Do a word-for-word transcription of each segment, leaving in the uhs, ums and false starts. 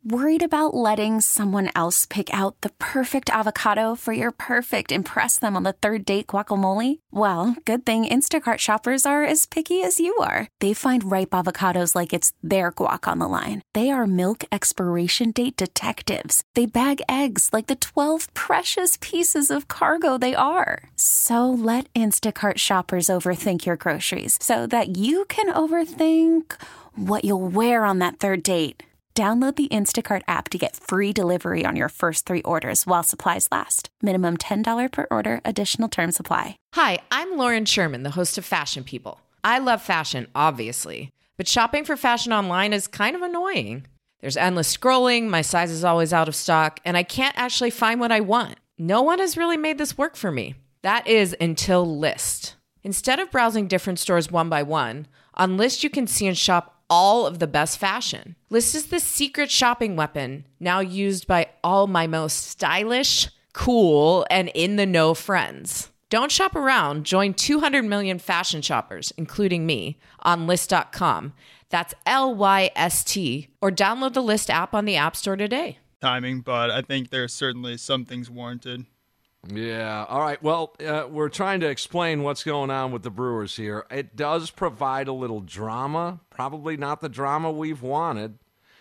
Worried about letting someone else pick out the perfect avocado for your perfect impress them on the third date guacamole? Well, good thing Instacart shoppers are as picky as you are. They find ripe avocados like it's their guac on the line. They are milk expiration date detectives. They bag eggs like the twelve precious pieces of cargo they are. So let Instacart shoppers overthink your groceries so that you can overthink what you'll wear on that third date. Download the Instacart app to get free delivery on your first three orders while supplies last. Minimum ten dollars per order. Additional terms apply. Hi, I'm Lauren Sherman, the host of Fashion People. I love fashion, obviously, but shopping for fashion online is kind of annoying. There's endless scrolling, my size is always out of stock, and I can't actually find what I want. No one has really made this work for me. That is until Lyst. Instead of browsing different stores one by one, on Lyst you can see and shop all of the best fashion. Lyst is the secret shopping weapon now used by all my most stylish, cool, and in-the-know friends. Don't shop around. Join two hundred million fashion shoppers, including me, on Lyst dot com. That's L Y S T. Or download the Lyst app on the App Store today. Timing, but I think there's certainly some things warranted. Yeah. All right. Well, uh, we're trying to explain what's going on with the Brewers here. It does provide a little drama, probably not the drama we've wanted.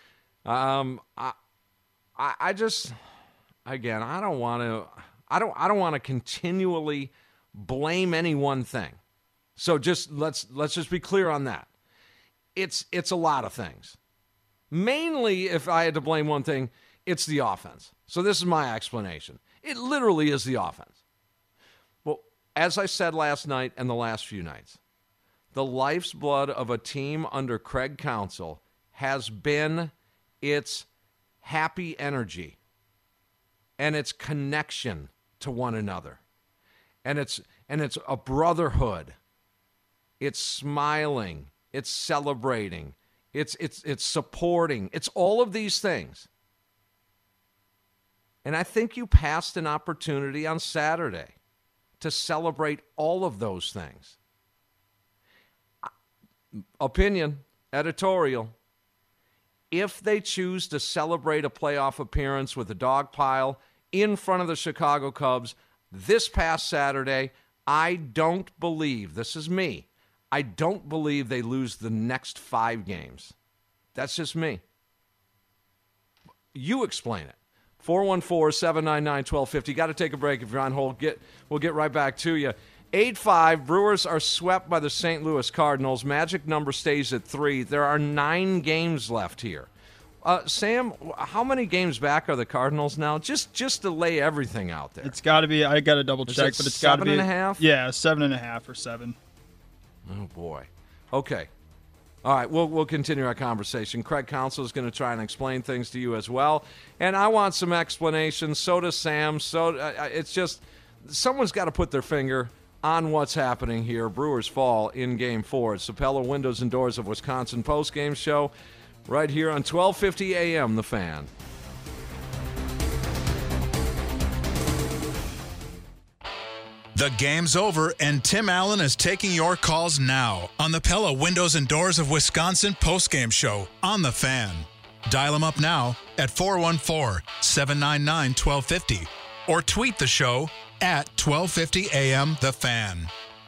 Um, I, I, I just, again, I don't want to, I don't, I don't want to continually blame any one thing. So just let's let's just be clear on that. It's it's a lot of things. Mainly, if I had to blame one thing, it's the offense. So this is my explanation. It literally is the offense. Well, as I said last night and the last few nights, the life's blood of a team under Craig Counsell has been its happy energy and its connection to one another. And it's and it's a brotherhood. It's smiling, it's celebrating, it's it's it's supporting. It's all of these things. And I think you passed an opportunity on Saturday to celebrate all of those things. Opinion, editorial. If they choose to celebrate a playoff appearance with a dog pile in front of the Chicago Cubs this past Saturday, I don't believe, this is me, I don't believe they lose the next five games. That's just me. You explain it. four one four, seven nine nine, one two five zero. Got to take a break if you're on hold. Get, we'll get right back to you. eight five, Brewers are swept by the Saint Louis Cardinals. Magic number stays at three. There are nine games left here. Uh, Sam, how many games back are the Cardinals now? Just just to lay everything out there. It's got to be, I got to double check, it but it's got to be. seven and a half? Yeah, seven and a half or seven. Oh, boy. Okay. All right, we'll we'll continue our conversation. Craig Counsell is going to try and explain things to you as well, and I want some explanations. So does Sam. So uh, it's just someone's got to put their finger on what's happening here. Brewers fall in Game Four. It's the Pella Windows and Doors of Wisconsin postgame show, right here on twelve fifty A M. The Fan. The game's over, and Tim Allen is taking your calls now on the Pella Windows and Doors of Wisconsin postgame show on The Fan. Dial him up now at four one four, seven nine nine, one two five zero or tweet the show at twelve fifty A M The Fan.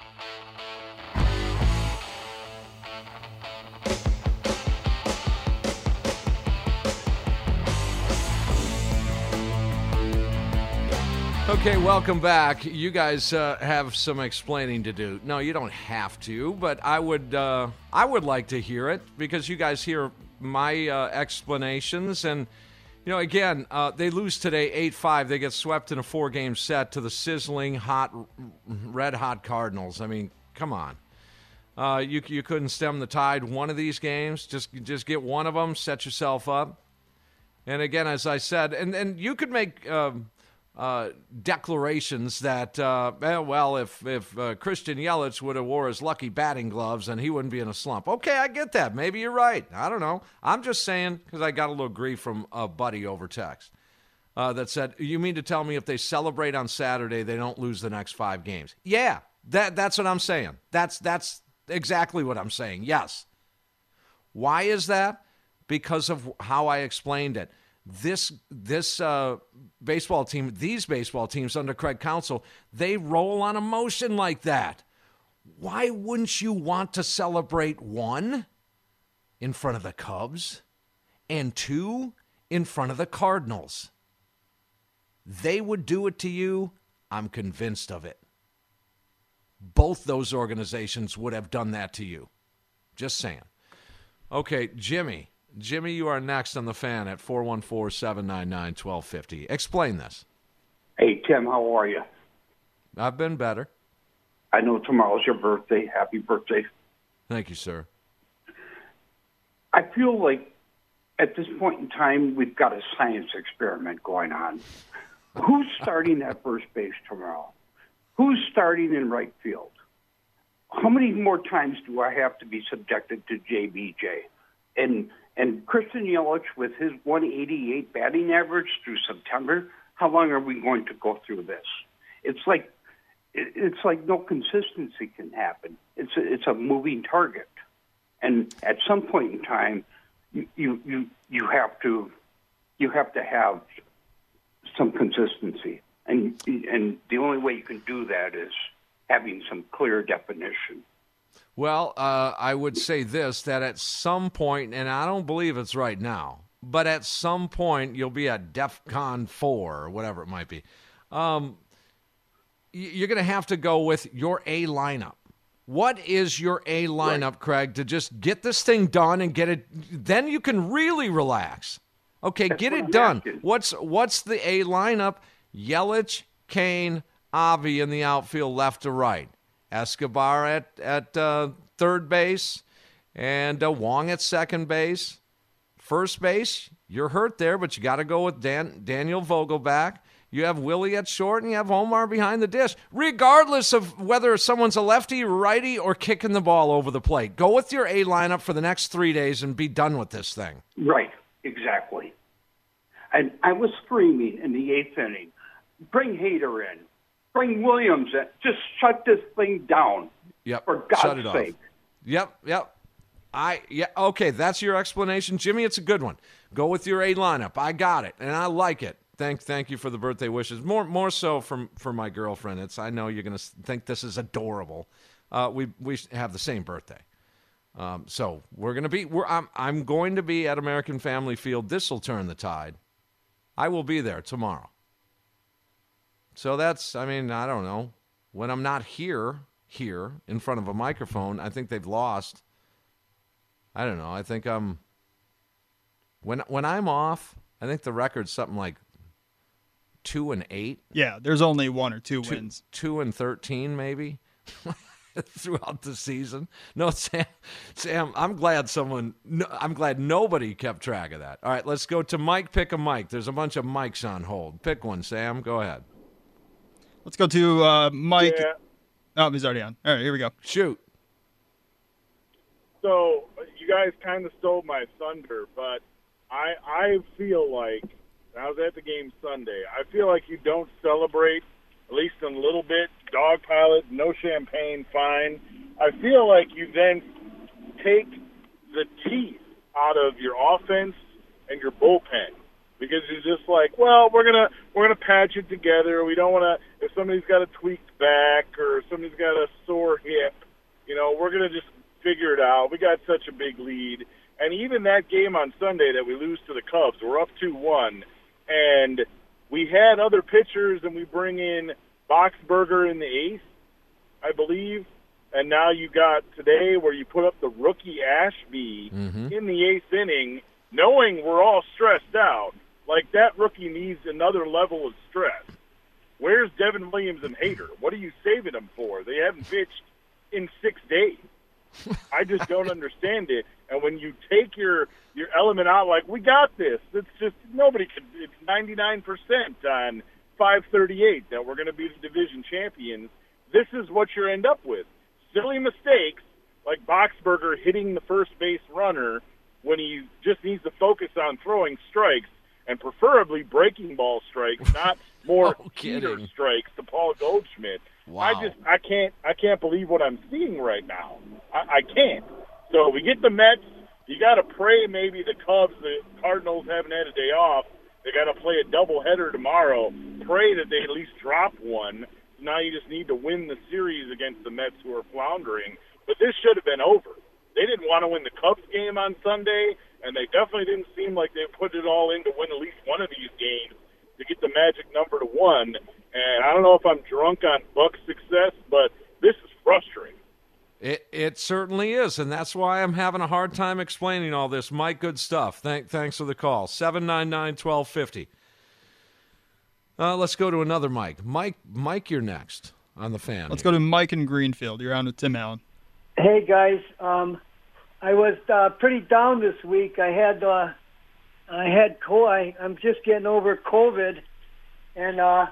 Okay, welcome back. You guys uh, have some explaining to do. No, you don't have to, but I would uh, I would like to hear it because you guys hear my uh, explanations. And, you know, again, uh, they lose today eight five. They get swept in a four-game set to the sizzling, hot, red-hot Cardinals. I mean, come on. Uh, you you couldn't stem the tide one of these games. Just, just get one of them, set yourself up. And, again, as I said, and, and you could make um, – Uh, declarations that, uh, well, if if uh, Christian Yelich would have wore his lucky batting gloves, then he wouldn't be in a slump. Okay, I get that. Maybe you're right. I don't know. I'm just saying because I got a little grief from a buddy over text uh, that said, you mean to tell me if they celebrate on Saturday, they don't lose the next five games? Yeah, that that's what I'm saying. That's that's exactly what I'm saying. Yes. Why is that? Because of how I explained it. this this uh, baseball team, these baseball teams under Craig Counsell, they roll on emotion like that. Why wouldn't you want to celebrate, one, in front of the Cubs, and two, in front of the Cardinals? They would do it to you. I'm convinced of it. Both those organizations would have done that to you. Just saying. Okay, Jimmy. Jimmy, you are next on the Fan at four one four, seven nine nine, one two five zero. Explain this. Hey, Tim, how are you? I've been better. I know tomorrow's your birthday. Happy birthday. Thank you, sir. I feel like at this point in time, we've got a science experiment going on. Who's starting at first base tomorrow? Who's starting in right field? How many more times do I have to be subjected to J B J? And and Christian Yelich with his one eighty-eight batting average through September, how long are we going to go through this? It's like it's like no consistency can happen. It's a, it's a moving target, and at some point in time, you you you, you have to you have to have some consistency, and and the only way you can do that is having some clear definition. Well, uh, I would say this, that at some point, and I don't believe it's right now, but at some point you'll be at DEFCON four or whatever it might be. Um, you're going to have to go with your A lineup. What is your A lineup, right, Craig, to just get this thing done and get it? Then you can really relax. Okay, That's get it I'm done. Asking. What's what's the A lineup? Yelich, Kane, Avi in the outfield, left to right. Escobar at at uh, third base, and uh, Wong at second base. First base, you're hurt there, but you got to go with Dan, Daniel Vogelback. You have Willie at short, and you have Omar behind the dish. Regardless of whether someone's a lefty, righty, or kicking the ball over the plate, go with your A lineup for the next three days and be done with this thing. Right, exactly. And I was screaming in the eighth inning, bring Hader in. Bring Williams in. Just shut this thing down. Yep. For God's shut it sake. Off. Yep, yep. I yeah, okay, that's your explanation. Jimmy, it's a good one. Go with your A lineup. I got it, and I like it. Thank thank you for the birthday wishes. More more so from for my girlfriend. It's I know you're going to think this is adorable. Uh, we we have the same birthday. Um, so we're going to be we're I'm I'm going to be at American Family Field. This will turn the tide. I will be there tomorrow. So that's, I mean, I don't know. When I'm not here, here, in front of a microphone, I think they've lost. I don't know. I think I'm, when when I'm off, I think the record's something like two and eight. Yeah, there's only one or two, two wins. Two and thirteen, maybe, throughout the season. No, Sam, Sam, I'm glad someone, no, I'm glad nobody kept track of that. All right, let's go to Mike. Pick a mic. There's a bunch of mics on hold. Pick one, Sam. Go ahead. Let's go to uh, Mike. Yeah. Oh, he's already on. All right, here we go. Shoot. So you guys kind of stole my thunder, but I I feel like, I was at the game Sunday, I feel like you don't celebrate, at least in a little bit, dog pilot, no champagne, fine. I feel like you then take the teeth out of your offense and your bullpen. Because you're just like, well, we're gonna we're gonna patch it together. We don't want to. If somebody's got a tweaked back or somebody's got a sore hip, you know, we're gonna just figure it out. We got such a big lead, and even that game on Sunday that we lose to the Cubs, we're up two one, and we had other pitchers, and we bring in Boxberger in the eighth, I believe, and now you got today where you put up the rookie Ashby mm-hmm. in the eighth inning, knowing we're all stressed out. Like, that rookie needs another level of stress. Where's Devin Williams and Hader? What are you saving them for? They haven't pitched in six days. I just don't understand it. And when you take your, your element out, like, we got this. It's just nobody could. It's ninety-nine percent on five thirty-eight that we're going to be the division champions. This is what you end up with. Silly mistakes, like Boxberger hitting the first base runner when he just needs to focus on throwing strikes, and preferably breaking ball strikes, not more no heater strikes to Paul Goldschmidt. Wow. I just I can't I can't believe what I'm seeing right now. I, I can't. So we get the Mets. You got to pray maybe the Cubs, the Cardinals haven't had a day off, doubleheader tomorrow. Pray that they at least drop one. Now you just need to win the series against the Mets, who are floundering. But this should have been over. They didn't want to win the Cubs game on Sunday, and they definitely didn't seem like they put it all in to win at least one of these games to get the magic number to one. And I don't know if I'm drunk on Buck's success, but this is frustrating. It it certainly is, and that's why I'm having a hard time explaining all this. Mike, good stuff. Thank, thanks for the call. seven nine nine, one two five zero. Uh, let's go to another Mike. Mike, Mike, you're next on the fan. Let's here. go to Mike in Greenfield. You're on with Tim Allen. Hey, guys. Um, I was uh, pretty down this week. I had uh, I had co- I, I'm just getting over COVID, and uh,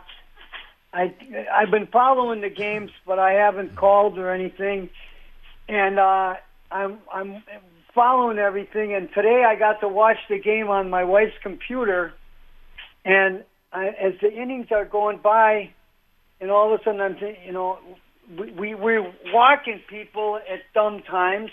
I I've been following the games, but I haven't called or anything. And uh, I'm I'm following everything. And today I got to watch the game on my wife's computer, and I, as the innings are going by, and all of a sudden I'm th- you know we, we we're walking people at dumb times.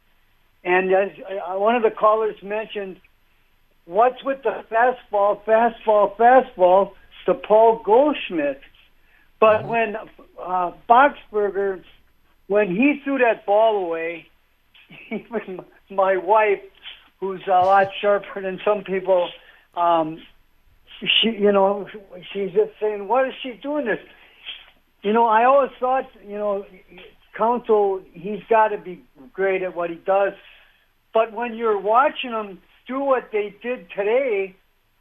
And as uh, one of the callers mentioned, what's with the fastball, fastball, fastball to Paul Goldschmidt? But when uh, Boxberger, when he threw that ball away, even my wife, who's a lot sharper than some people, um, she, you know, she's just saying, "What is she doing this?" You know, I always thought, you know, Counsell, he's got to be great at what he does. But when you're watching them do what they did today,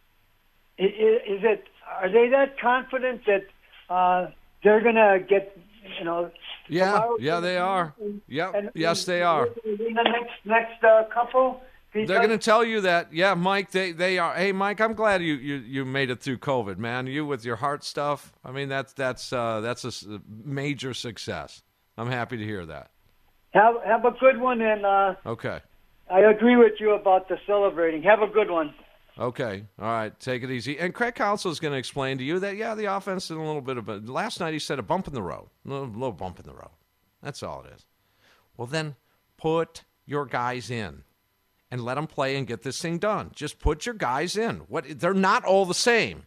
is, is it? Are they that confident that uh, they're going to get, you know? Yeah, yeah, they are. Yep, and, yes, they are. In the next next uh, couple. They're going to tell you that. Yeah, Mike, they, they are. Hey, Mike, I'm glad you, you, you made it through COVID, man. You with your heart stuff. I mean, that's that's uh, that's a major success. I'm happy to hear that. Have have a good one, and uh, okay. I agree with you about the celebrating. Have a good one. Okay, all right, take it easy. And Craig Counsell is going to explain to you that, yeah, the offense is a little bit of a, last night he said a bump in the road, a little, little bump in the road. That's all it is. Well, then put your guys in and let them play and get this thing done. Just put your guys in. What? They're not all the same.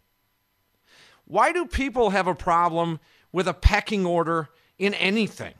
Why do people have a problem with a pecking order in anything?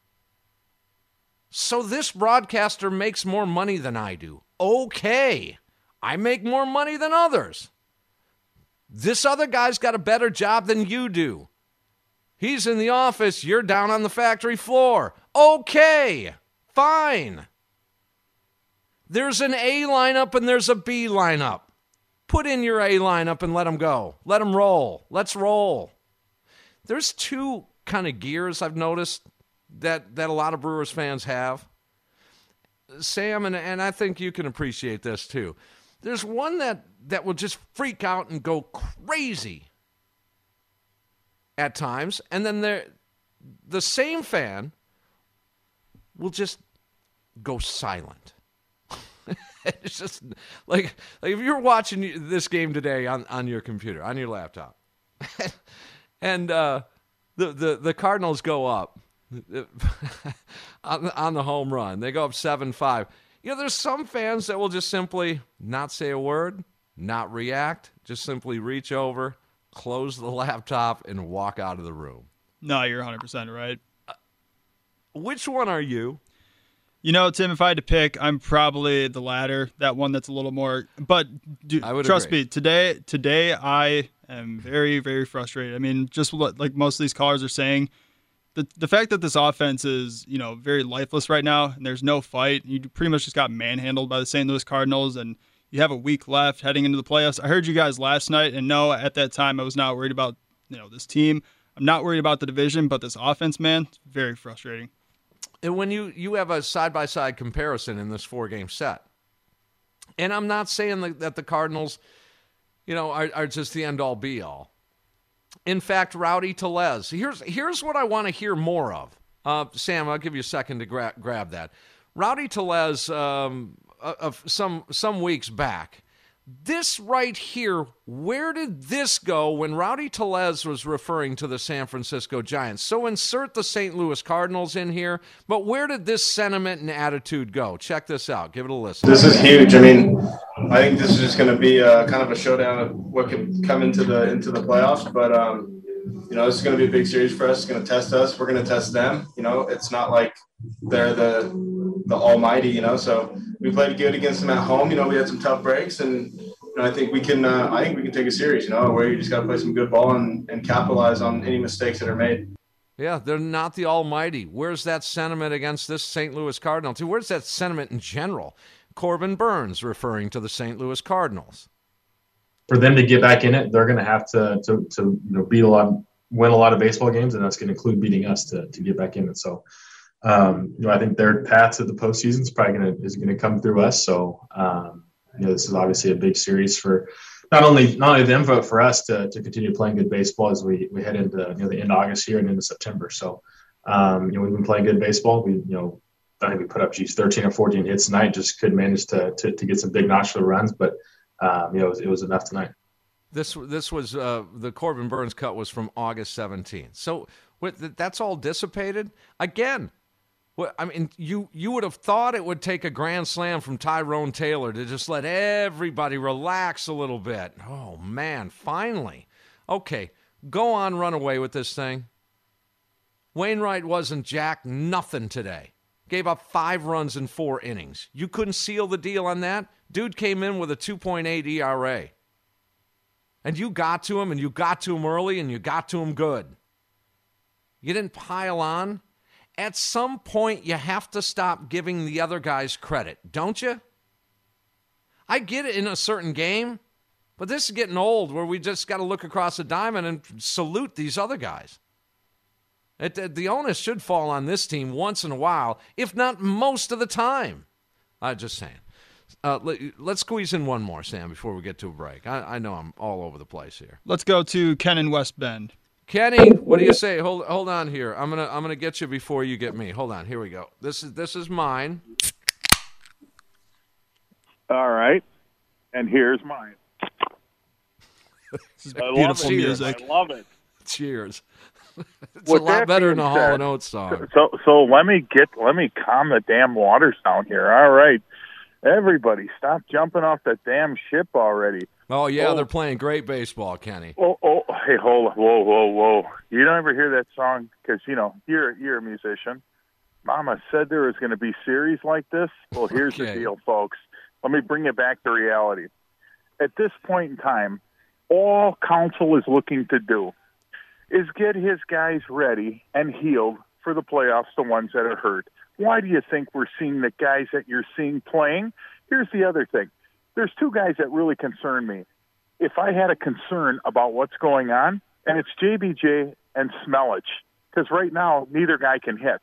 So this broadcaster makes more money than I do. Okay. I make more money than others. This other guy's got a better job than you do. He's in the office. You're down on the factory floor. Okay. Fine. There's an A lineup and there's a B lineup. Put in your A lineup and let them go. Let them roll. Let's roll. There's two kind of gears I've noticed that, that a lot of Brewers fans have. Sam, and, and I think you can appreciate this too. There's one that, that will just freak out and go crazy at times, and then there, the same fan will just go silent. It's just like, like if you're watching this game today on, on your computer, on your laptop, and uh, the, the, the Cardinals go up on, on the home run. They go up seven five. You know, there's some fans that will just simply not say a word, not react, just simply reach over, close the laptop, and walk out of the room. No, you're one hundred percent right. Uh, which one are you? You know, Tim, if I had to pick, I'm probably the latter, that one that's a little more. But dude, I would trust agree. me, today, today I am very, very frustrated. I mean, just like most of these callers are saying, the the fact that this offense is, you know, very lifeless right now, and there's no fight. You pretty much just got manhandled by the Saint Louis Cardinals, and you have a week left heading into the playoffs. I heard you guys last night, and no, at that time I was not worried about, you know, this team. I'm not worried about the division, but this offense, man, it's very frustrating. And when you, you have a side-by-side comparison in this four-game set, and I'm not saying that, that the Cardinals, you know, are, are just the end-all, be-all. In fact, Rowdy Tellez, here's, here's what I want to hear more of. Uh, Sam, I'll give you a second to gra- grab that. Rowdy Tellez, um, of some some weeks back, this right here, where did this go when Rowdy Tellez was referring to the San Francisco Giants? So insert the Saint Louis Cardinals in here, but where did this sentiment and attitude go? Check this out. Give it a listen. This is huge. I mean, I think this is just going to be a, kind of a showdown of what could come into the into the playoffs. But um, you know, this is going to be a big series for us. It's going to test us. We're going to test them. You know, it's not like they're the the almighty. You know, so we played good against them at home. You know, we had some tough breaks, and you know, I think we can. Uh, I think we can take a series. You know, where you just got to play some good ball and, and capitalize on any mistakes that are made. Yeah, they're not the almighty. Where's that sentiment against this Saint Louis Cardinal team? Where's that sentiment in general? Corbin Burns referring to the Saint Louis Cardinals. For them to get back in it, they're going to have to to to you know beat a lot, win a lot of baseball games, and that's going to include beating us to to get back in it. So, um, you know, I think their path to the postseason is probably going to is going to come through us. So, um, you know, this is obviously a big series for not only not only them, but for us to to continue playing good baseball as we we head into you know the end of August here and into September. So, um, you know, we've been playing good baseball. We you know. I think we put up, geez, thirteen or fourteen hits tonight. Just couldn't manage to to, to get some big notch runs, but um, you know, it was, it was enough tonight. This this was uh, the Corbin Burns cut was from August seventeenth. So with, that's all dissipated again. Well, I mean, you you would have thought it would take a grand slam from Tyrone Taylor to just let everybody relax a little bit. Oh man, finally. Okay, go on, run away with this thing. Wainwright wasn't jack nothing today. Gave up five runs in four innings. You couldn't seal the deal on that? Dude came in with a two point eight E R A. And you got to him, and you got to him early, and you got to him good. You didn't pile on. At some point, you have to stop giving the other guys credit, don't you? I get it in a certain game, but this is getting old where we just got to look across the diamond and salute these other guys. It, it, the onus should fall on this team once in a while, if not most of the time. I'm just saying. Uh, let, let's squeeze in one more, Sam, before we get to a break. I, I know I'm all over the place here. Let's go to Ken in West Bend. Kenny, what do you say? Hold hold on here. I'm gonna I'm gonna get you before you get me. Hold on. Here we go. This is this is mine. All right, and here's mine. This is I beautiful love it. music. I love it. Cheers. It's With a lot that better than being a Hall said, and Oates song. So, so let me get, let me calm the damn waters down here. All right, everybody, stop jumping off that damn ship already. Oh yeah, oh. they're playing great baseball, Kenny. Oh, oh, hey, hold on, whoa, whoa, whoa! You don't ever hear that song because you know you're you're a musician. Mama said there was going to be series like this. Well, here's Okay. the deal, folks. Let me bring it back to reality. At this point in time, all Counsell is looking to do is get his guys ready and healed for the playoffs, the ones that are hurt. Why do you think we're seeing the guys that you're seeing playing? Here's the other thing. There's two guys that really concern me. If I had a concern about what's going on, and it's J B J and Smelich, because right now neither guy can hit.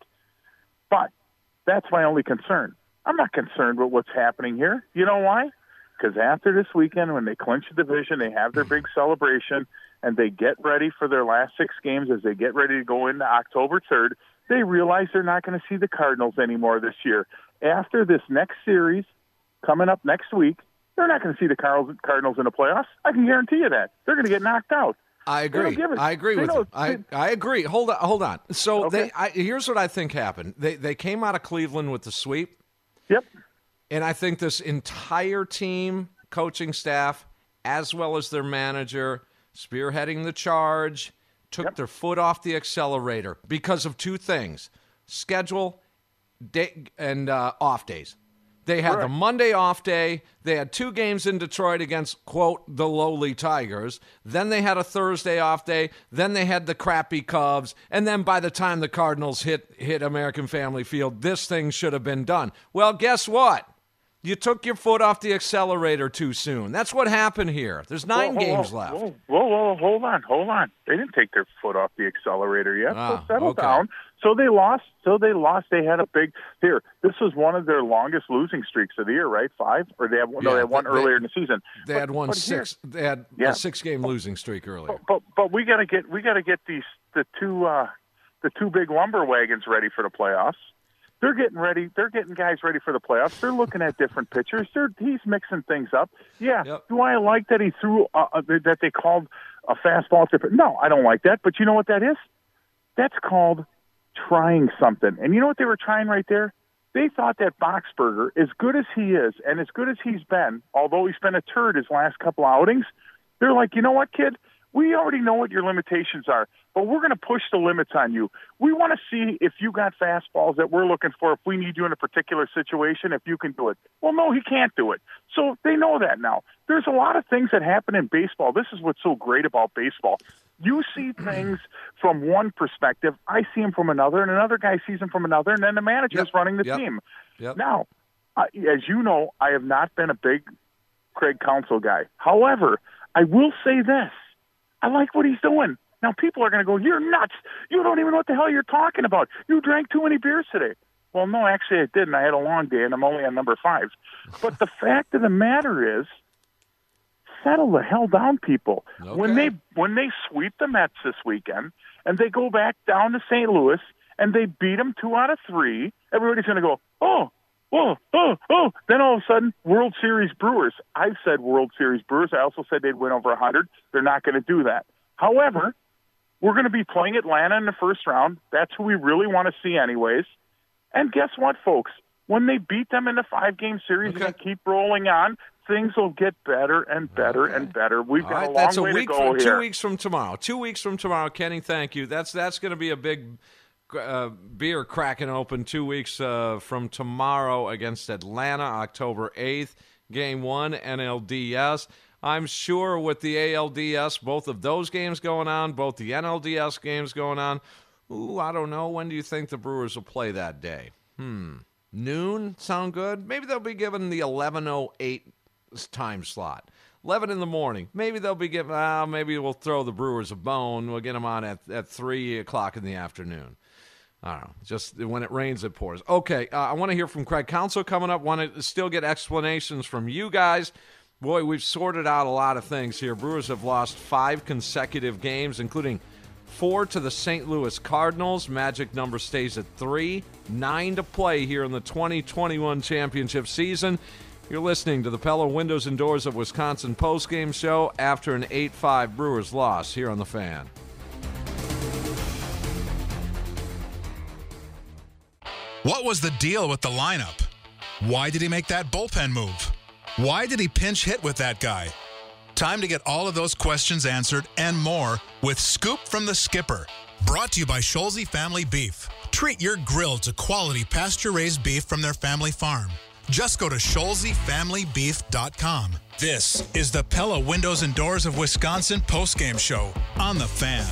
But that's my only concern. I'm not concerned with what's happening here. You know why? Because after this weekend, when they clinch the division, they have their big celebration, and they get ready for their last six games as they get ready to go into October third, they realize they're not going to see the Cardinals anymore this year. After this next series, coming up next week, they're not going to see the Cardinals in the playoffs. I can guarantee you that. They're going to get knocked out. I agree. I agree they with don't- you. I, I agree. Hold on. Hold on. So Okay. they I, here's what I think happened. They they came out of Cleveland with the sweep. Yep. And I think this entire team, coaching staff, as well as their manager, spearheading the charge, took Yep. their foot off the accelerator because of two things: schedule, day, and uh, off days. They had the Correct. Monday off day. They had two games in Detroit against, quote, the lowly Tigers. Then they had a Thursday off day. Then they had the crappy Cubs. And then by the time the Cardinals hit hit American Family Field, this thing should have been done. Well, guess what? You took your foot off the accelerator too soon. That's what happened here. There's nine Whoa, whoa, games whoa, left. Whoa, whoa, whoa, hold on, hold on. They didn't take their foot off the accelerator yet. Ah, so settle okay. down. So they lost. So they lost. They had a big here. This was one of their longest losing streaks of the year, right? Five, or they have no, Yeah, they had one they- earlier in the season. They But- had won but here- six. They had Yeah. a six-game losing streak earlier. But, but but we got to get we got to get these the two uh, the two big lumber wagons ready for the playoffs. They're getting ready. They're getting guys ready for the playoffs. They're looking at different pitchers. They're, he's mixing things up. Yeah. Yep. Do I like that he threw uh, uh, that they called a fastball to? No, I don't like that. But you know what that is? That's called trying something. And you know what they were trying right there? they thought that Boxberger, as good as he is and as good as he's been, although he's been a turd his last couple outings, they're like, you know what, kid? We already know what your limitations are, but we're going to push the limits on you. We want to see if you got fastballs that we're looking for, if we need you in a particular situation, if you can do it. Well, no, he can't do it. So they know that now. There's a lot of things that happen in baseball. This is what's so great about baseball. You see things from one perspective, I see them from another, and another guy sees them from another, and then the manager's Yep. running the Yep. team. Yep. Now, uh, as you know, I have not been a big Craig Counsell guy. However, I will say this. I like what he's doing. Now, people are going to go, you're nuts. You don't even know what the hell you're talking about. You drank too many beers today. Well, no, actually I didn't. I had a long day, and I'm only on number five. But the fact of the matter is, settle the hell down, people. Okay. When they when they sweep the Mets this weekend and they go back down to Saint Louis and they beat them two out of three, everybody's going to go, oh, oh, oh, oh. Then all of a sudden, World Series Brewers. I've said World Series Brewers. I also said they'd win over one hundred. They're not going to do that. However, we're going to be playing Atlanta in the first round. That's who we really want to see anyways. And guess what, folks? When they beat them in the five-game series Okay. and keep rolling on, things will get better and better Okay. and better. We've All got right, a long that's a way week to go from, here. Two weeks from tomorrow. Two weeks from tomorrow, Kenny. Thank you. That's that's going to be a big uh, beer cracking open. Two weeks uh, from tomorrow against Atlanta, October eighth, Game One, N L D S. I'm sure with the A L D S, both of those games going on, both the N L D S games going on. Ooh, I don't know. When do you think the Brewers will play that day? Hmm. Noon sound good? Maybe they'll be given the eleven oh eight time slot. eleven in the morning. Maybe they'll be given, uh, maybe we'll throw the Brewers a bone. We'll get them on at, at three o'clock in the afternoon. I don't know. Just when it rains, it pours. Okay, uh, I want to hear from Craig Counsell coming up. Want to still get explanations from you guys. Boy, we've sorted out a lot of things here. Brewers have lost five consecutive games, including four to the Saint Louis Cardinals. Magic number stays at three. Nine to play here in the twenty twenty-one championship season. You're listening to the Pella Windows and Doors of Wisconsin postgame show after an eight five Brewers loss here on The Fan. What was the deal with the lineup? Why did he make that bullpen move? Why did he pinch hit with that guy? Time to get all of those questions answered and more with Scoop from the Skipper. Brought to you by Scholze Family Beef. Treat your grill to quality pasture-raised beef from their family farm. Just go to Scholze Family Beef dot com. This is the Pella Windows and Doors of Wisconsin postgame show on The Fan.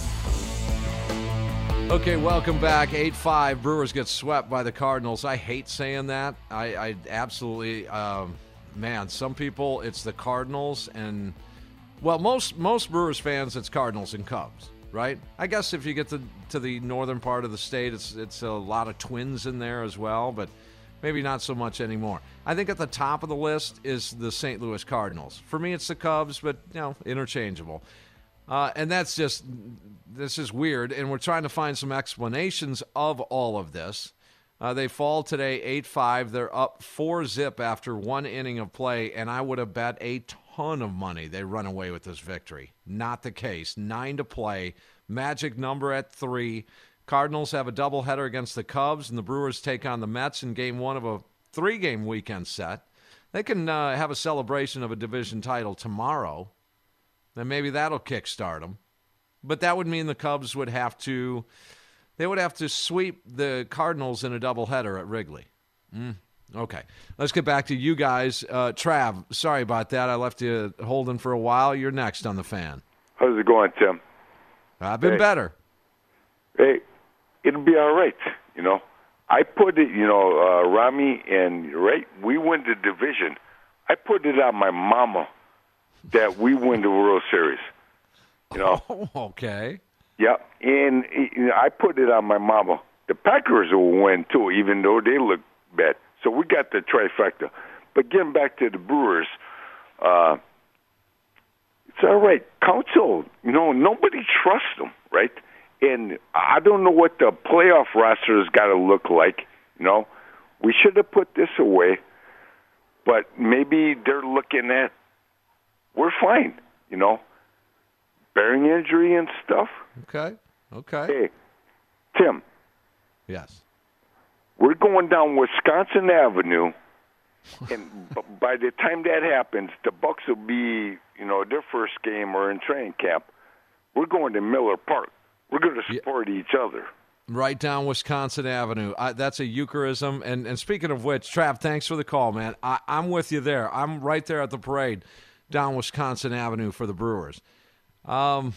Okay, welcome back. eight five Brewers get swept by the Cardinals. I hate saying that. I, I absolutely, um, man, some people, it's the Cardinals and, well, most most Brewers fans, it's Cardinals and Cubs, right? I guess if you get to, to the northern part of the state, it's it's a lot of Twins in there as well, but maybe not so much anymore. I think at the top of the list is the Saint Louis Cardinals. For me, it's the Cubs, but, you know, interchangeable. Uh, and that's just, this is weird, and we're trying to find some explanations of all of this. Uh, they fall today eight five. They're up four zip after one inning of play, and I would have bet a ton of money they run away with this victory. Not the case. Nine to play. Magic number at three. Cardinals have a doubleheader against the Cubs, and the Brewers take on the Mets in game one of a three-game weekend set. They can uh, have a celebration of a division title tomorrow. Then maybe that'll kickstart them. But that would mean the Cubs would have to, they would have to sweep the Cardinals in a doubleheader at Wrigley. Mm, okay. Let's get back to you guys. Uh, Trav, sorry about that. I left you holding for a while. You're next on The Fan. How's it going, Tim? I've been Hey. better. Hey, it'll be all right, you know. I put it, you know, uh, Rami and, right, we win the division. I put it on my mama that we win the World Series, you know. Oh, okay. Yeah, and you know, I put it on my mama. The Packers will win, too, even though they look bad. So we got the trifecta. But getting back to the Brewers, uh, it's all right. Counsell, you know, nobody trusts them, right? And I don't know what the playoff roster has got to look like, you know. We should have put this away, but maybe they're looking at, we're fine, you know, bearing injury and stuff. Okay. Okay. Hey, Tim. Yes. We're going down Wisconsin Avenue, and b- by the time that happens, the Bucks will be, you know, their first game or in training camp. We're going to Miller Park. We're going to support yeah. each other. Right down Wisconsin Avenue. I, that's a Eucharism. And, and speaking of which, Trav, thanks for the call, man. I, I'm with you there. I'm right there at the parade down Wisconsin Avenue for the Brewers. Um,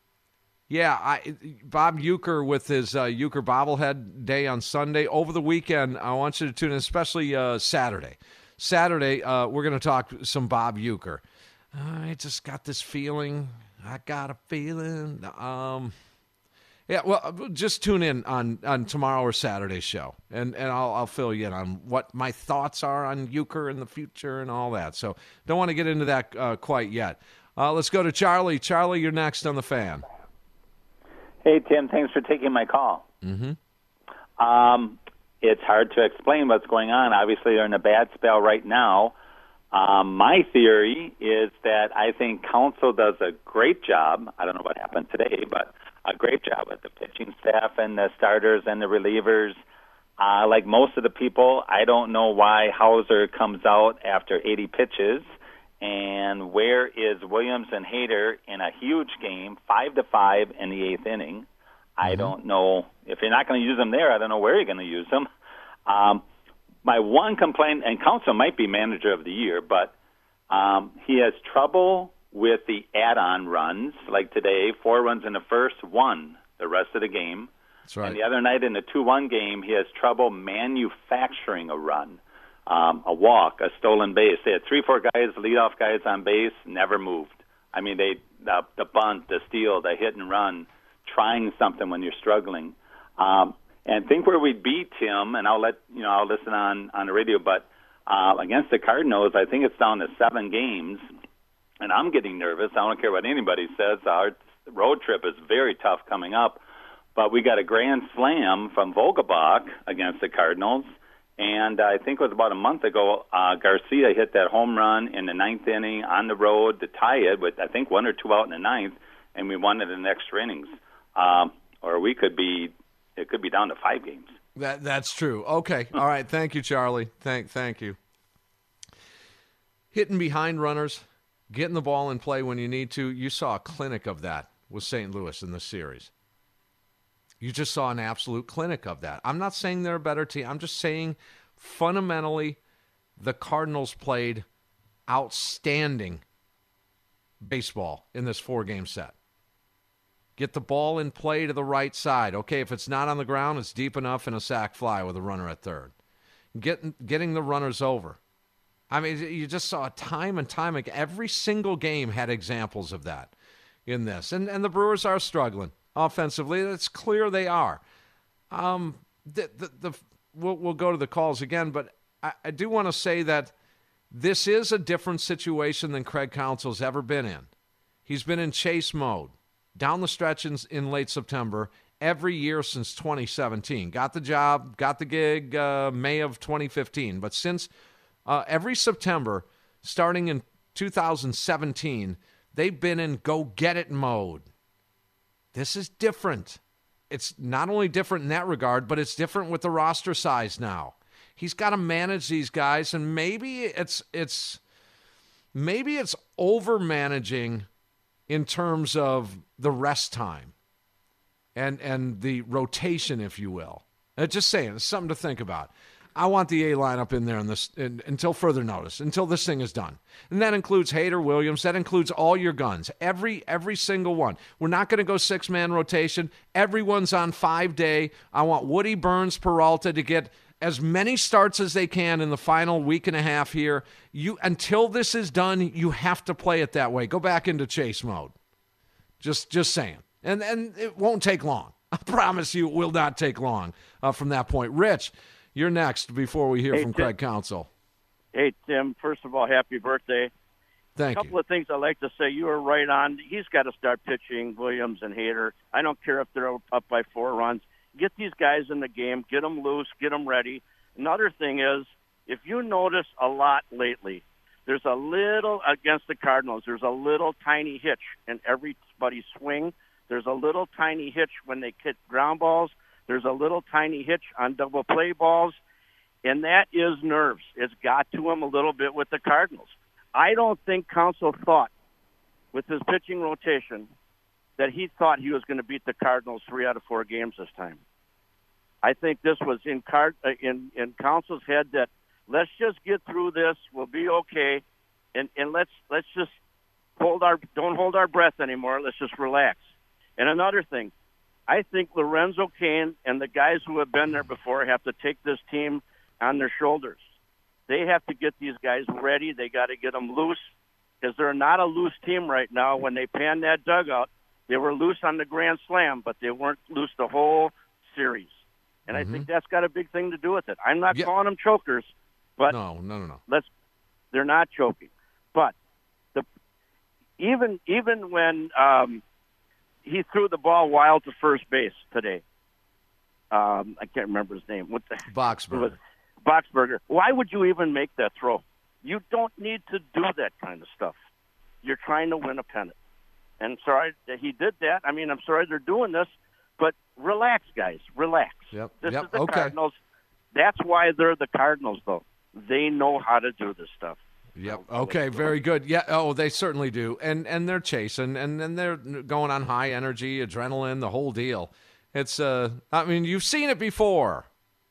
yeah, I, Bob Uecker with his uh, Uecker bobblehead day on Sunday. Over the weekend, I want you to tune in, especially uh, Saturday. Saturday, uh, we're going to talk some Bob Uecker. I just got this feeling. I got a feeling. Um... Yeah, well, just tune in on, on tomorrow or Saturday's show, and, and I'll, I'll fill you in on what my thoughts are on Uecker in the future and all that. So don't want to get into that uh, quite yet. Uh, let's go to Charlie. Charlie, you're next on the Fan. Hey, Tim, thanks for taking my call. Mm-hmm. Um, it's hard to explain what's going on. Obviously, they're in a bad spell right now. Um, my theory is that I think Counsell does a great job. I don't know what happened today, but a great job with the pitching staff and the starters and the relievers. Uh, like most of the people, I don't know why Hauser comes out after eighty pitches. And where is Williams and Hader in a huge game, five to five in the eighth inning? Mm-hmm. I don't know. If you're not going to use them there, I don't know where you're going to use them. Um, my one complaint, and Counsell might be manager of the year, but um, he has trouble with the add-on runs, like today, four runs in the first, one the rest of the game. That's right. And the other night in the two one game, he has trouble manufacturing a run, um, a walk, a stolen base. They had three, four guys, leadoff guys on base, never moved. I mean, they the, the bunt, the steal, the hit and run, trying something when you're struggling. Um, and think where we'd be, Tim, and I'll let you know, I'll listen on, on the radio, but uh, against the Cardinals, I think it's down to seven games. And I'm getting nervous. I don't care what anybody says. Our road trip is very tough coming up. But we got a grand slam from Vogelbach against the Cardinals. And I think it was about a month ago, uh, Garcia hit that home run in the ninth inning on the road to tie it with, I think, one or two out in the ninth. And we won it in extra innings. Um, or we could be, it could be down to five games. That That's true. Okay. All right. Thank you, Charlie. Thank, thank you. Hitting behind runners. Getting the ball in play when you need to. You saw a clinic of that with Saint Louis in this series. You just saw an absolute clinic of that. I'm not saying they're a better team. I'm just saying fundamentally the Cardinals played outstanding baseball in this four-game set. Get the ball in play to the right side. Okay, if it's not on the ground, it's deep enough in a sac fly with a runner at third. Getting, getting the runners over. I mean, you just saw time and time again. Every single game had examples of that in this. And and the Brewers are struggling offensively. It's clear they are. Um, the, the, the, we'll, we'll go to the calls again, but I, I do want to say that this is a different situation than Craig Counsell's ever been in. He's been in chase mode down the stretch in, in late September every year since twenty seventeen. Got the job, got the gig uh, May of twenty fifteen. But since Uh, every September, starting in two thousand seventeen, they've been in go-get-it mode. This is different. It's not only different in that regard, but it's different with the roster size now. He's got to manage these guys, and maybe it's it's maybe it's over-managing in terms of the rest time and and the rotation, if you will. Uh, just saying, it's something to think about. I want the A lineup in there in this in, until further notice, until this thing is done. And that includes Hader, Williams. That includes all your guns, every every single one. We're not going to go six-man rotation. Everyone's on five-day. I want Woody, Burns, Peralta to get as many starts as they can in the final week and a half here. You until this is done, you have to play it that way. Go back into chase mode. Just just saying. And, and it won't take long. I promise you it will not take long uh, from that point. Rich, you're next before we hear hey, from Tim. Craig Counsell. Hey, Tim, first of all, happy birthday. Thank you. A couple you. of things I'd like to say. You were right on. He's got to start pitching Williams and Hader. I don't care if they're up by four runs. Get these guys in the game. Get them loose. Get them ready. Another thing is, if you notice a lot lately, there's a little, against the Cardinals, there's a little tiny hitch in everybody's swing. There's a little tiny hitch when they hit ground balls. There's a little tiny hitch on double play balls, and that is nerves. It's got to him a little bit with the Cardinals. I don't think Counsell thought, with his pitching rotation, that he thought he was going to beat the Cardinals three out of four games this time. I think this was in Card uh, in in Counsell's head that let's just get through this. We'll be okay, and and let's let's just hold our don't hold our breath anymore. Let's just relax. And another thing, I think Lorenzo Cain and the guys who have been there before have to take this team on their shoulders. They have to get these guys ready. They got to get them loose because they're not a loose team right now. When they panned that dugout, they were loose on the Grand Slam, but they weren't loose the whole series. And mm-hmm. I think that's got a big thing to do with it. I'm not yeah. calling them chokers, but no, no, no, no. Let's. They're not choking. But the even even when um, he threw the ball wild to first base today, um, I can't remember his name. What the Boxberger. Boxberger. Why would you even make that throw? You don't need to do that kind of stuff. You're trying to win a pennant. And sorry that he did that. I mean, I'm sorry they're doing this, but relax, guys. Relax. Yep. This yep. is the okay. Cardinals. That's why they're the Cardinals, though. They know how to do this stuff. Yep. Okay. Very good. Yeah. Oh, they certainly do. And and they're chasing, and and they're going on high energy, adrenaline, the whole deal. It's uh. I mean, you've seen it before.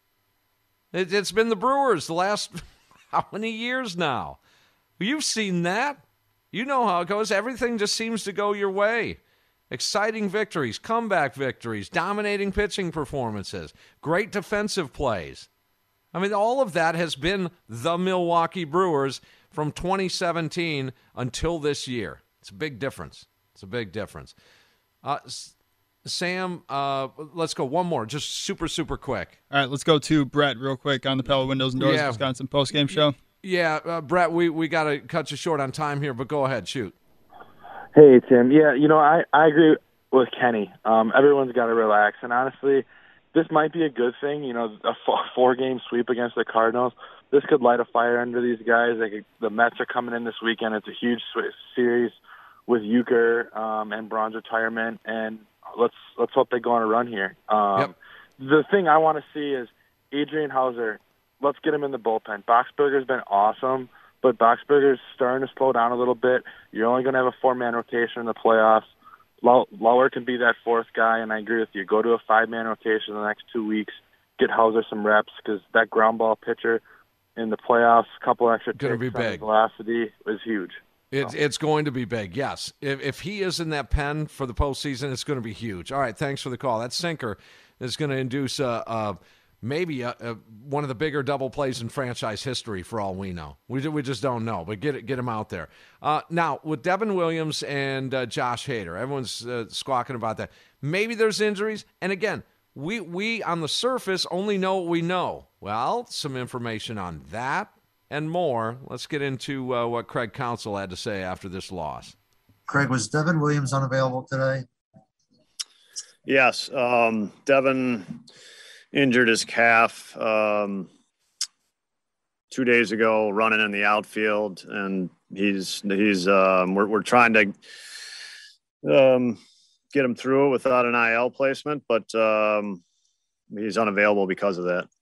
It, it's been the Brewers the last how many years now? You've seen that. You know how it goes. Everything just seems to go your way. Exciting victories, comeback victories, dominating pitching performances, great defensive plays. I mean, all of that has been the Milwaukee Brewers from twenty seventeen until this year. It's a big difference. It's a big difference. Uh, Sam, uh, let's go one more, just super, super quick. All right, let's go to Brett real quick on the Pella Windows and Doors yeah. Wisconsin postgame show. Yeah, uh, Brett, we, we got to cut you short on time here, but go ahead, shoot. Hey, Tim. Yeah, you know, I, I agree with Kenny. Um, everyone's got to relax. And honestly, this might be a good thing, you know, a four-game sweep against the Cardinals. This could light a fire under these guys. Like, the Mets are coming in this weekend. It's a huge series with Euchre um, and Braun's retirement, and let's let's hope they go on a run here. Um, yep. The thing I want to see is Adrian Hauser. Let's get him in the bullpen. Boxberger's been awesome, but Boxberger's starting to slow down a little bit. You're only going to have a four-man rotation in the playoffs. Lauer can be that fourth guy, and I agree with you. Go to a five-man rotation in the next two weeks. Get Hauser some reps because that ground ball pitcher in the playoffs, a couple extra going to be big. Velocity is huge. It's it's going to be big, yes. If if he is in that pen for the postseason, it's going to be huge. All right, thanks for the call. That sinker is going to induce a, a maybe a, a, one of the bigger double plays in franchise history for all we know. We we just don't know, but get it, get him out there. Uh, now, with Devin Williams and uh, Josh Hader, everyone's uh, squawking about that. Maybe there's injuries, and again, we we on the surface only know what we know. Well, some information on that and more. Let's get into uh, what Craig Counsell had to say after this loss. Craig, was Devin Williams unavailable today? Yes. Um, Devin injured his calf um, two days ago running in the outfield, and he's he's um, we're we're trying to um, get him through it without an I L placement, but um, he's unavailable because of that.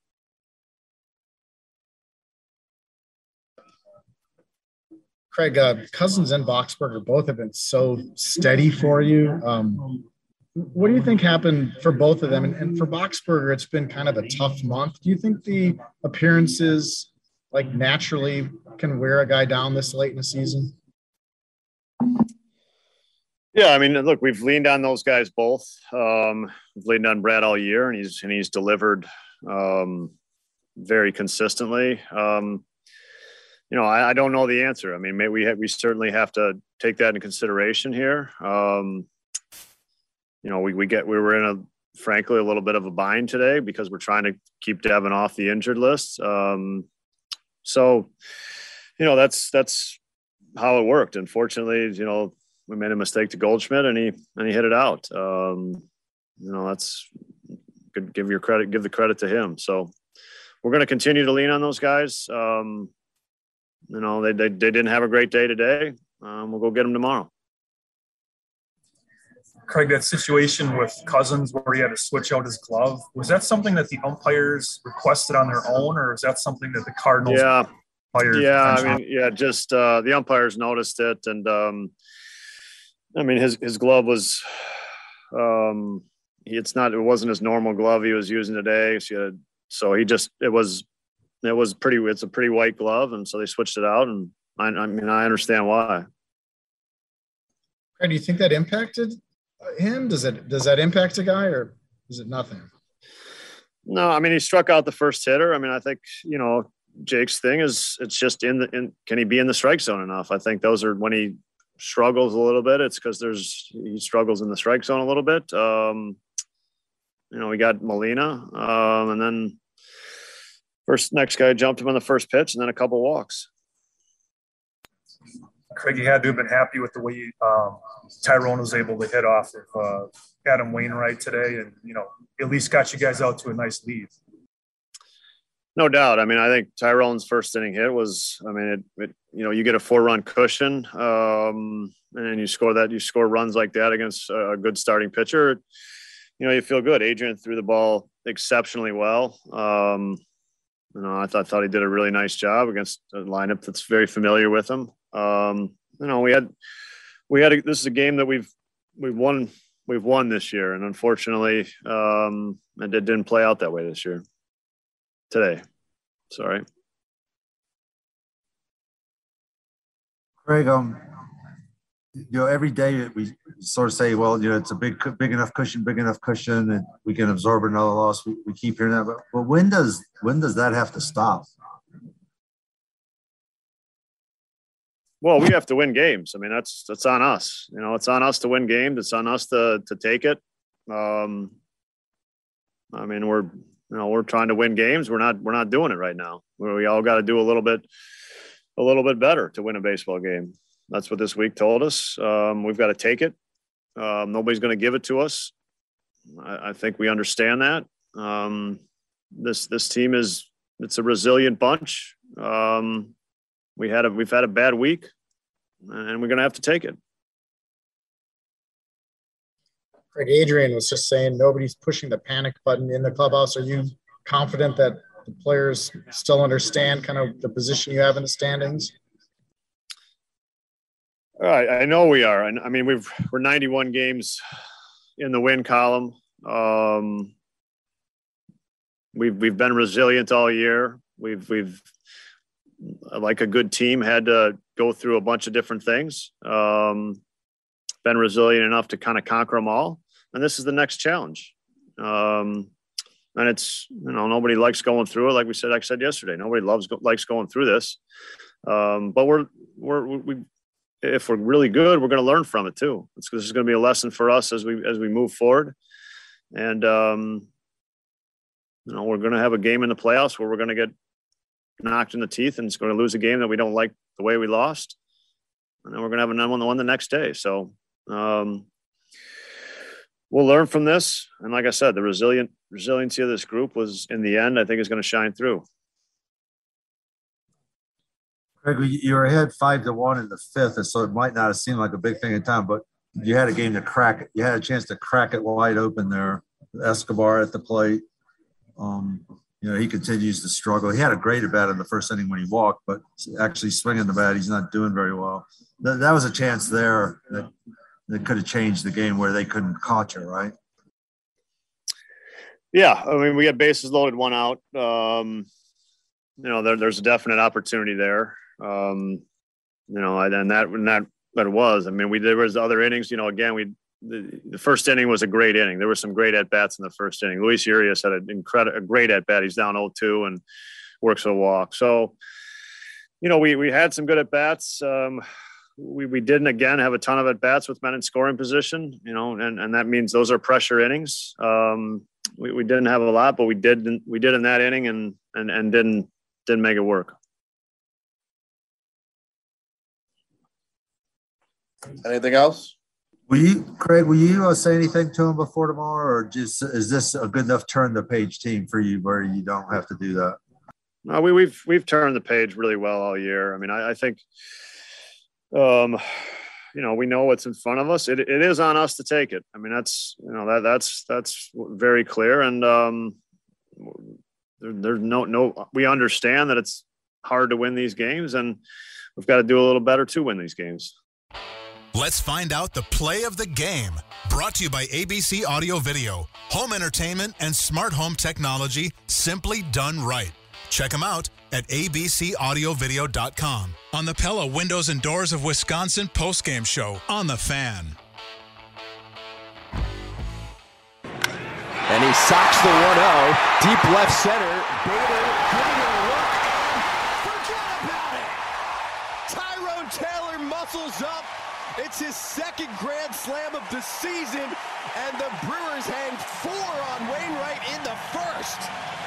Craig, uh, Cousins and Boxberger both have been so steady for you. Um, what do you think happened for both of them? And, and for Boxberger, it's been kind of a tough month. Do you think the appearances, like, naturally can wear a guy down this late in the season? Yeah, I mean, look, we've leaned on those guys both. Um, we've leaned on Brad all year, and he's and he's delivered um, very consistently. Um, You know, I, I don't know the answer. I mean, maybe we have, we certainly have to take that into consideration here. Um, you know, we, we get, we were in a, frankly, a little bit of a bind today because we're trying to keep Devin off the injured list. Um, so, you know, that's, that's how it worked. Unfortunately, you know, we made a mistake to Goldschmidt and he, and he hit it out. Um, you know, that's good. Give your credit, give the credit to him. So we're going to continue to lean on those guys. Um, You know, they, they they didn't have a great day today. Um, we'll go get them tomorrow. Craig, that situation with Cousins where he had to switch out his glove, was that something that the umpires requested on their own, or is that something that the Cardinals Yeah. umpires Yeah, I eventually- mean, yeah, just uh, the umpires noticed it, and um, I mean, his his glove was, um, it's not, it wasn't his normal glove he was using today. So, he, had, so he just, it was, it was pretty, it's a pretty white glove, and so they switched it out, and I, I mean, I understand why. Do you think that impacted him? Does it does that impact a guy, or is it nothing? No, I mean, he struck out the first hitter. I mean, I think, you know, Jake's thing is it's just in the in can he be in the strike zone enough? I think those are when he struggles a little bit, it's because there's he struggles in the strike zone a little bit. Um, you know, we got Molina, um, and then first next guy jumped him on the first pitch, and then a couple walks. Craig, you had to have been happy with the way um, Tyrone was able to hit off of uh, Adam Wainwright today, and you know, at least got you guys out to a nice lead. No doubt. I mean, I think Tyrone's first inning hit was, I mean, it, it you know, you get a four run cushion, um, and you score that, you score runs like that against a good starting pitcher. You know, you feel good. Adrian threw the ball exceptionally well. Um, you know, I thought, thought he did a really nice job against a lineup that's very familiar with him. Um, you know, we had, we had, a, this is a game that we've, we've won, we've won this year. And unfortunately, um, it didn't play out that way this year. Today. Sorry. Craig, um, you know, every day we sort of say, well, you know, it's a big, big enough cushion, big enough cushion, and we can absorb another loss. We, we keep hearing that, but, but when does when does that have to stop? Well, we have to win games. I mean, that's that's on us. You know, it's on us to win games. It's on us to to take it. Um, I mean, we're you know we're trying to win games. We're not we're not doing it right now. We all got to do a little bit a little bit better to win a baseball game. That's what this week told us. Um, we've got to take it. Um, nobody's going to give it to us. I, I think we understand that. Um, this this team is it's a resilient bunch. Um, we had a we've had a bad week, and we're going to have to take it. Craig, Adrian was just saying nobody's pushing the panic button in the clubhouse. Are you confident that the players still understand kind of the position you have in the standings? All right, I know we are. I mean, we've we're ninety-one games in the win column. Um, we've we've been resilient all year. We've we've like a good team had to go through a bunch of different things. Um, been resilient enough to kind of conquer them all, and this is the next challenge. Um, and it's you know nobody likes going through it. Like we said, like I said yesterday, nobody loves likes going through this. Um, but we're we're we. If we're really good, we're going to learn from it too. It's, this is going to be a lesson for us as we as we move forward, and um, you know we're going to have a game in the playoffs where we're going to get knocked in the teeth, and it's going to lose a game that we don't like the way we lost, and then we're going to have another one the one the next day. So um, we'll learn from this, and like I said, the resilient resiliency of this group was in the end, I think, is going to shine through. Craig, you were ahead five to one in the fifth, and so it might not have seemed like a big thing at the time, but you had a game to crack it. You had a chance to crack it wide open there. Escobar at the plate. Um, you know, he continues to struggle. He had a great at bat in the first inning when he walked, but actually swinging the bat, he's not doing very well. That, that was a chance there that, that could have changed the game where they couldn't catch her, right? Yeah, I mean, we had bases loaded, one out. Um, you know, there, there's a definite opportunity there. Um, you know, and that, and that, that it was, I mean, we, there was other innings, you know, again, we, the, the first inning was a great inning. There were some great at bats in the first inning. Luis Urias had an incredible, a great at bat. He's down oh two and works a walk. So, you know, we, we had some good at bats. Um, we, we didn't again have a ton of at bats with men in scoring position, you know, and, and that means those are pressure innings. Um, we, we didn't have a lot, but we did, we did in that inning and, and, and didn't, didn't make it work. Anything else? Will you, Craig, will you uh, say anything to him before tomorrow, or just is this a good enough turn the page team for you where you don't have to do that? No, we, we've we've turned the page really well all year. I mean, I, I think, um, you know, we know what's in front of us. It, it is on us to take it. I mean, that's, you know, that that's, that's very clear. And um, there, there's no, no, we understand that it's hard to win these games, and we've got to do a little better to win these games. Let's find out the play of the game. Brought to you by A B C Audio Video. Home entertainment and smart home technology simply done right. Check them out at A B C audio video dot com on the Pella Windows and Doors of Wisconsin postgame show on The Fan. And he socks the one oh. Deep left center. Bader giving it a look. Forget about it. Tyrone Taylor muscles up. It's his second grand slam of the season, and the Brewers hang four on Wainwright in the first.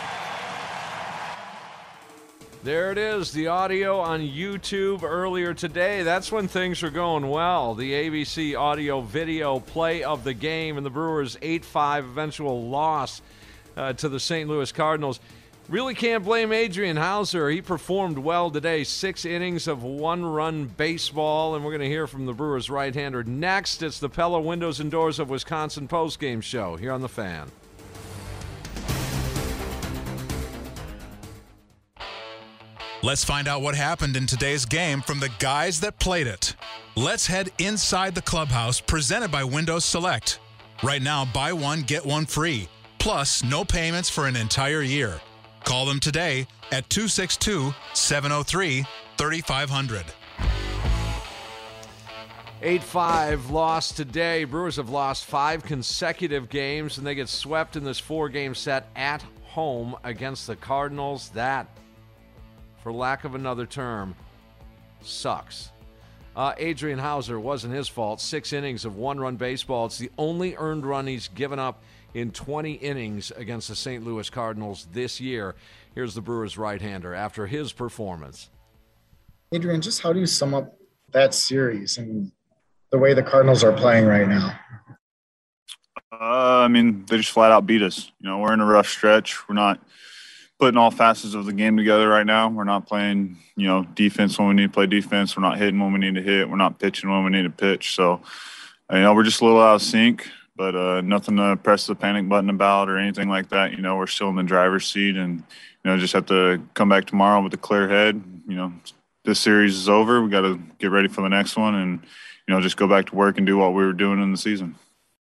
There it is, the audio on YouTube earlier today. That's when things were going well. The A B C Audio Video play of the game and the Brewers' eight five eventual loss uh, to the Saint Louis Cardinals. Really can't blame Adrian Hauser. He performed well today. Six innings of one-run baseball, and we're going to hear from the Brewers' right-hander next. It's the Pella Windows and Doors of Wisconsin postgame show here on The Fan. Let's find out what happened in today's game from the guys that played it. Let's head inside the clubhouse, presented by Windows Select. Right now, buy one, get one free, plus no payments for an entire year. Call them today at two six two, seven oh three, three five zero zero. eight five loss today. Brewers have lost five consecutive games, and they get swept in this four-game set at home against the Cardinals. That, for lack of another term, sucks. Uh, Adrian Hauser wasn't his fault. Six innings of one-run baseball. It's the only earned run he's given up in twenty innings against the Saint Louis Cardinals this year. Here's the Brewers' right-hander after his performance. Adrian, just how do you sum up that series and the way the Cardinals are playing right now? Uh, I mean, they just flat out beat us. You know, we're in a rough stretch. We're not putting all facets of the game together right now. We're not playing, you know, defense when we need to play defense. We're not hitting when we need to hit. We're not pitching when we need to pitch. So, you know, we're just a little out of sync. But uh, nothing to press the panic button about or anything like that. You know, we're still in the driver's seat, and, you know, just have to come back tomorrow with a clear head. You know, this series is over. We got to get ready for the next one and, you know, just go back to work and do what we were doing in the season.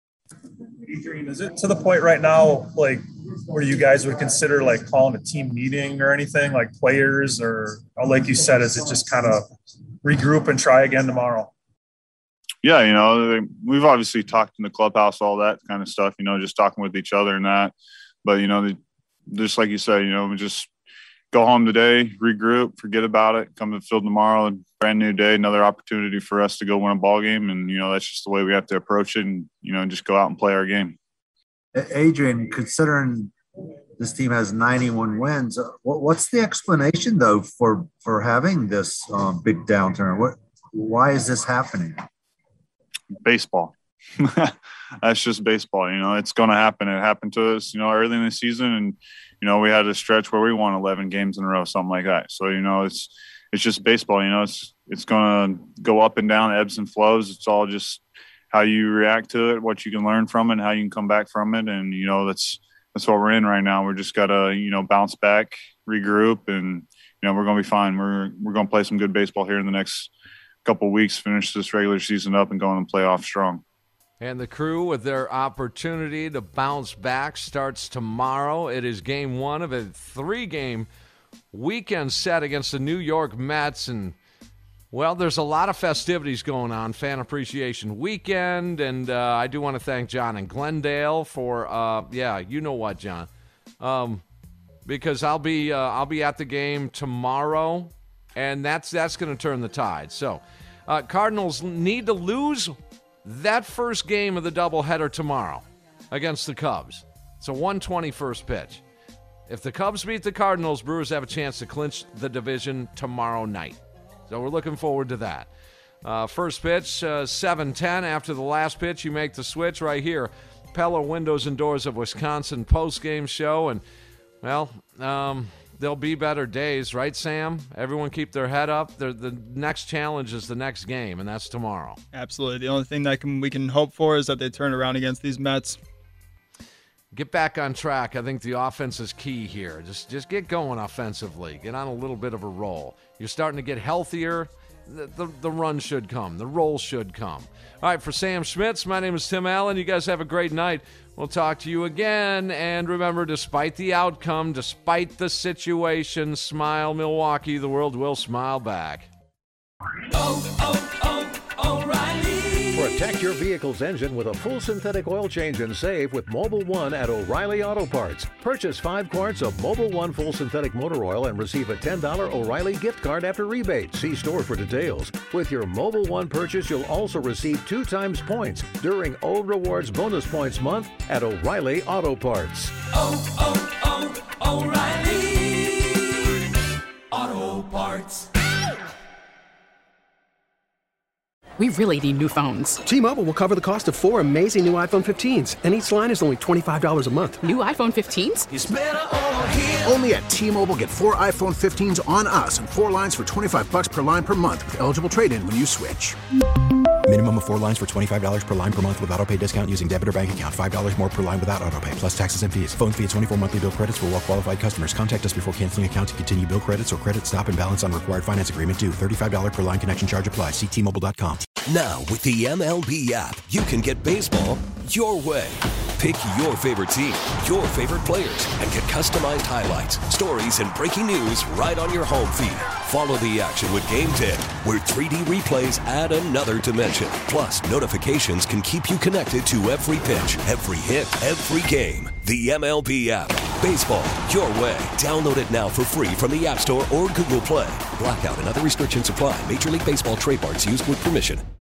Adrian, is it to the point right now, like, where you guys would consider, like, calling a team meeting or anything, like players, or, like you said, is it just kind of regroup and try again tomorrow? Yeah, you know, we've obviously talked in the clubhouse, all that kind of stuff, you know, just talking with each other and that. But, you know, just like you said, you know, we just go home today, regroup, forget about it, come to the field tomorrow, a brand new day, another opportunity for us to go win a ball game. And, you know, that's just the way we have to approach it and, you know, just go out and play our game. Adrian, considering this team has ninety-one wins, what's the explanation, though, for, for having this um, big downturn? What, why is this happening? Baseball. That's just baseball. You know, it's going to happen. It happened to us, you know, early in the season, and, you know, we had a stretch where we won eleven games in a row, something like that. So, you know, it's it's just baseball. You know, it's it's going to go up and down, ebbs and flows. It's all just how you react to it, what you can learn from it, and how you can come back from it. And, you know, that's that's what we're in right now. We're just got to, you know, bounce back, regroup, and, you know, we're going to be fine. We're we're going to play some good baseball here in the next couple weeks, finish this regular season up and go in the playoffs strong. And the Crew, with their opportunity to bounce back, starts tomorrow. It is game one of a three-game weekend set against the New York Mets. And, well, there's a lot of festivities going on, Fan Appreciation Weekend. And uh, I do want to thank John in Glendale for, uh, yeah, you know what, John, um, because I'll be uh, I'll be at the game tomorrow. And that's that's going to turn the tide. So, uh, Cardinals need to lose that first game of the doubleheader tomorrow against the Cubs. It's a one twenty first pitch. If the Cubs beat the Cardinals, Brewers have a chance to clinch the division tomorrow night. So we're looking forward to that. Uh, first pitch, uh, seven ten. After the last pitch, you make the switch right here. Pella Windows and Doors of Wisconsin postgame show. And, well, um... there'll be better days, right, Sam? Everyone keep their head up. They're, the next challenge is the next game, and that's tomorrow. Absolutely. The only thing that can, we can hope for is that they turn around against these Mets. Get back on track. I think the offense is key here. Just just get going offensively. Get on a little bit of a roll. You're starting to get healthier. The, the, the run should come. The roll should come. All right, for Sam Schmitz, my name is Tim Allen. You guys have a great night. We'll talk to you again. And remember, despite the outcome, despite the situation, smile, Milwaukee. The world will smile back. Oh, oh, oh, O'Reilly. Protect your vehicle's engine with a full synthetic oil change and save with Mobil one at O'Reilly Auto Parts. Purchase five quarts of Mobil one full synthetic motor oil and receive a ten dollars O'Reilly gift card after rebate. See store for details. With your Mobil one purchase, you'll also receive two times points during O Rewards Bonus Points Month at O'Reilly Auto Parts. Oh, oh, oh, O'Reilly Auto Parts. We really need new phones. T-Mobile will cover the cost of four amazing new iPhone fifteens, and each line is only twenty-five dollars a month. New iPhone fifteens? It's better over here. Only at T-Mobile, get four iPhone fifteens on us and four lines for twenty-five dollars per line per month with eligible trade-in when you switch. Minimum of four lines for twenty-five dollars per line per month with autopay discount using debit or bank account. five dollars more per line without autopay, plus taxes and fees. Phone fee at twenty-four monthly bill credits for well-qualified customers. Contact us before canceling account to continue bill credits or credit stop and balance on required finance agreement due. thirty-five dollars per line connection charge applies. See T Mobile dot com. Now, with the M L B app, you can get baseball your way. Pick your favorite team, your favorite players, and get customized highlights, stories, and breaking news right on your home feed. Follow the action with Game Day, where three D replays add another dimension. Plus, notifications can keep you connected to every pitch, every hit, every game. The M L B app. Baseball your way. Download it now for free from the App Store or Google Play. Blackout and other restrictions apply. Major League Baseball trademarks used with permission.